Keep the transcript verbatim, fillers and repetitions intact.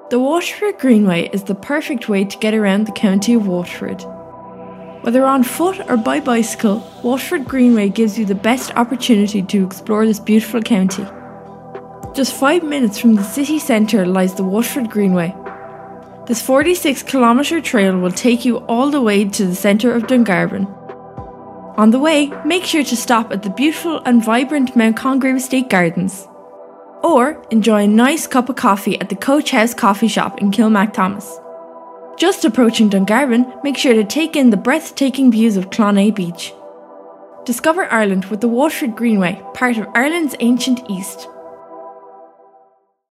The Waterford Greenway is the perfect way to get around the county of Waterford. Whether on foot or by bicycle, Waterford Greenway gives you the best opportunity to explore this beautiful county. Just five minutes from the city centre lies the Waterford Greenway. This forty-six kilometre trail will take you all the way to the centre of Dungarvan. On the way, make sure to stop at the beautiful and vibrant Mount Congreve Estate Gardens. Or enjoy a nice cup of coffee at the Coach House Coffee Shop in Kilmacthomas. Just approaching Dungarvan, make sure to take in the breathtaking views of Clonea Beach. Discover Ireland with the Waterford Greenway, part of Ireland's ancient East.